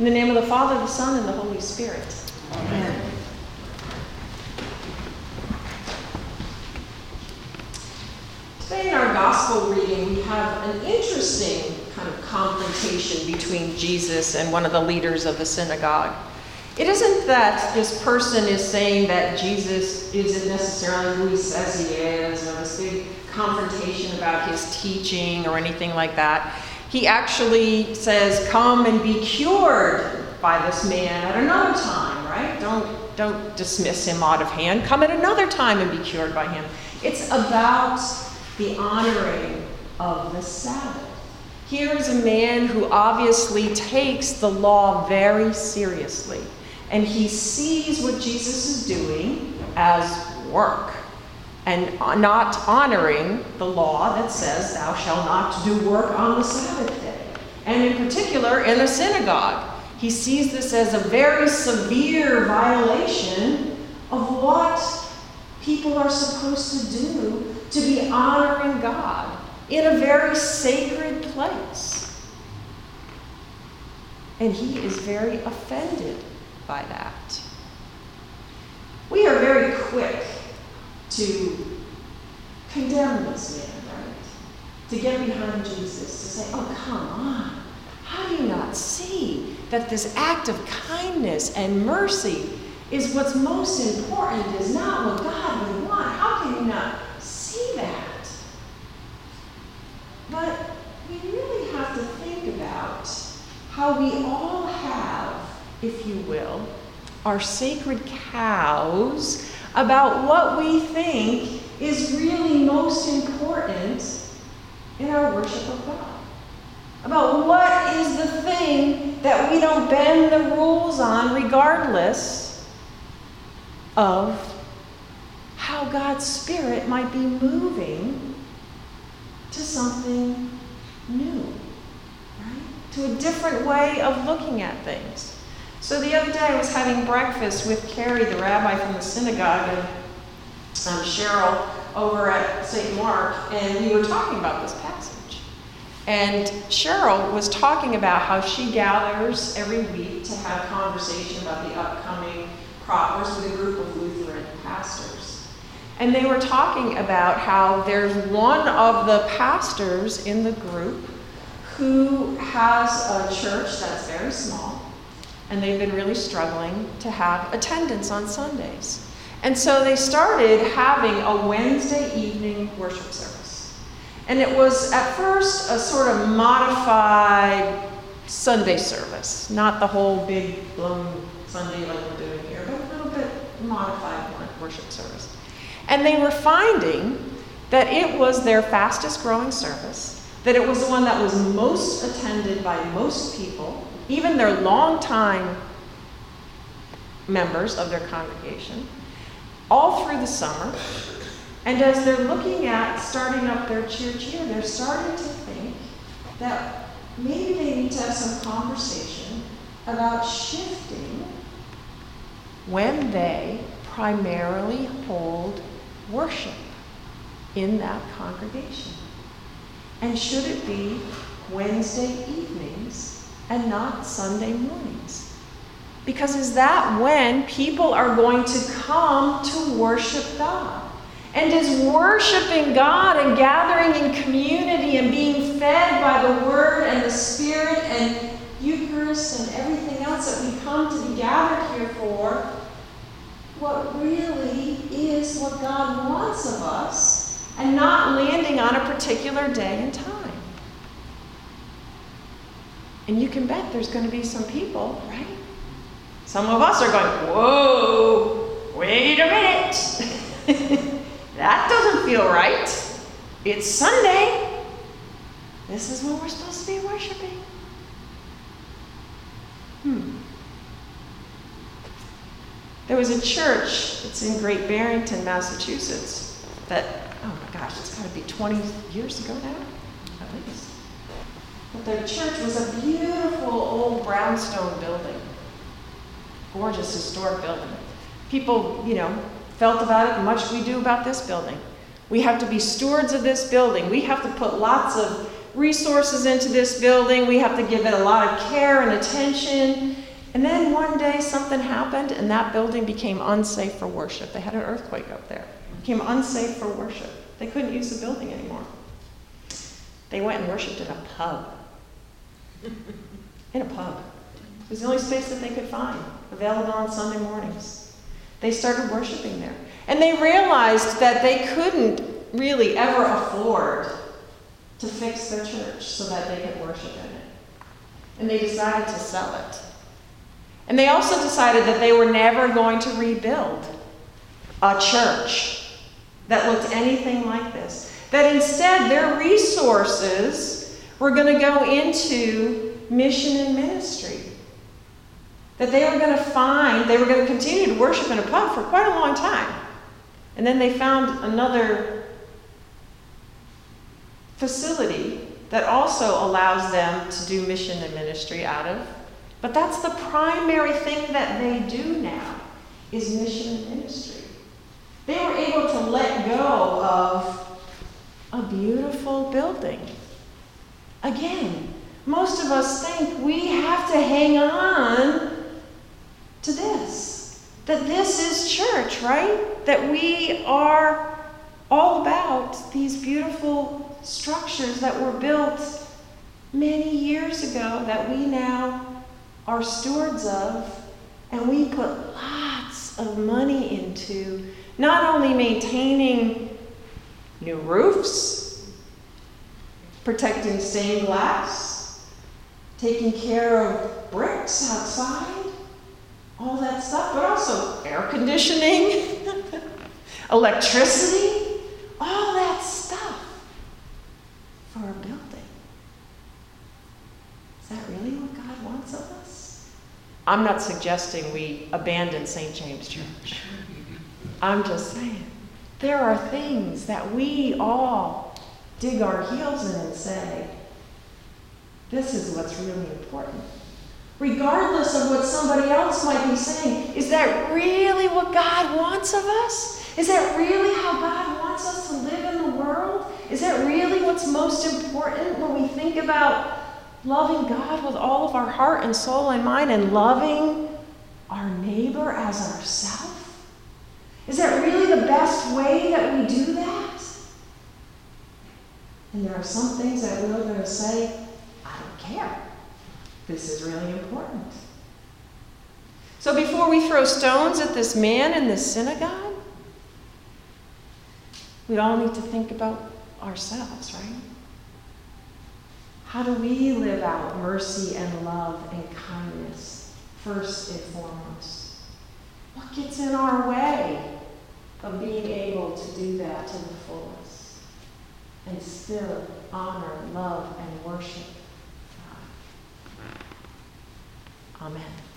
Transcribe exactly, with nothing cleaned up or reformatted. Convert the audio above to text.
In the name of the Father, the Son, and the Holy Spirit. Amen. Today in our gospel reading, we have an interesting kind of confrontation between Jesus and one of the leaders of the synagogue. It isn't that this person is saying that Jesus isn't necessarily who he says he is, or this big confrontation about his teaching or anything like that. He actually says, come and be cured by this man at another time, right? Don't, don't dismiss him out of hand. Come at another time and be cured by him. It's about the honoring of the Sabbath. Here is a man who obviously takes the law very seriously. And he sees what Jesus is doing as work and not honoring the law that says thou shalt not do work on the Sabbath day. And in particular, in a synagogue, he sees this as a very severe violation of what people are supposed to do to be honoring God in a very sacred place. And he is very offended by that. We are very quick to condemn this man, right? To get behind Jesus, to say, oh, come on. How do you not see that this act of kindness and mercy is what's most important, is not what God would want? How can you not see that? But we really have to think about how we all have, if you will, our sacred cows about what we think is really most important in our worship of God. About what is the thing that we don't bend the rules on regardless of how God's Spirit might be moving to something new, right? To a different way of looking at things. So the other day I was having breakfast with Carrie, the rabbi from the synagogue, and um, Cheryl over at Saint Mark, and we were talking about this passage. And Cheryl was talking about how she gathers every week to have conversation about the upcoming croppers with a group of Lutheran pastors. And they were talking about how there's one of the pastors in the group who has a church that's very small, and they've been really struggling to have attendance on Sundays. And so they started having a Wednesday evening worship service. And it was at first a sort of modified Sunday service, not the whole big blown Sunday like we're doing here, but a little bit modified worship service. And they were finding that it was their fastest growing service, that it was the one that was most attended by most people, even their longtime members of their congregation, all through the summer. And as they're looking at starting up their church year, they're starting to think that maybe they need to have some conversation about shifting when they primarily hold worship in that congregation. And should it be Wednesday evenings and not Sunday mornings? Because is that when people are going to come to worship God? And is worshiping God and gathering in community and being fed by the Word and the Spirit and Eucharist and everything else that we come to be gathered here for, what really is what God wants of us, and not landing on a particular day and time? And you can bet there's going to be some people, right? Some of us are going, whoa, wait a minute. That doesn't feel right. It's Sunday. This is when we're supposed to be worshiping. Hmm. There was a church that's in Great Barrington, Massachusetts, that, oh my gosh, it's got to be twenty years ago now, at least. But their church was a beautiful old brownstone building. Gorgeous historic building. People, you know, felt about it much we do about this building. We have to be stewards of this building. We have to put lots of resources into this building. We have to give it a lot of care and attention. And then one day something happened and that building became unsafe for worship. They had an earthquake up there. It became unsafe for worship. They couldn't use the building anymore. They went and worshiped in a pub. In a pub. It was the only space that they could find, available on Sunday mornings. They started worshiping there. And they realized that they couldn't really ever afford to fix their church so that they could worship in it. And they decided to sell it. And they also decided that they were never going to rebuild a church that looked anything like this. That instead their resources were going to go into mission and ministry. That they were going to find, they were going to continue to worship in a pub for quite a long time. And then they found another facility that also allows them to do mission and ministry out of. But that's the primary thing that they do now, is mission and ministry. They were able to let go of a beautiful building. Again, most of us think we have to hang on to this. That this is church, right? That we are all about these beautiful structures that were built many years ago that we now are stewards of, and we put lots of money into not only maintaining new roofs, protecting stained glass, taking care of bricks outside, all that stuff, but also air conditioning, electricity, all that stuff for a building. Is that really what God wants of us? I'm not suggesting we abandon Saint James Church. I'm just saying, there are things that we all dig our heels in and say, this is what's really important. Regardless of what somebody else might be saying, is that really what God wants of us? Is that really how God wants us to live in the world? Is that really what's most important when we think about loving God with all of our heart and soul and mind and loving our neighbor as ourselves? Is that really the best way that we do that? And there are some things that we're going to say, I don't care. This is really important. So before we throw stones at this man in this synagogue, we all need to think about ourselves, right? How do we live out mercy and love and kindness first and foremost? What gets in our way of being able to do that to the fullest and still honor, love, and worship God? Amen.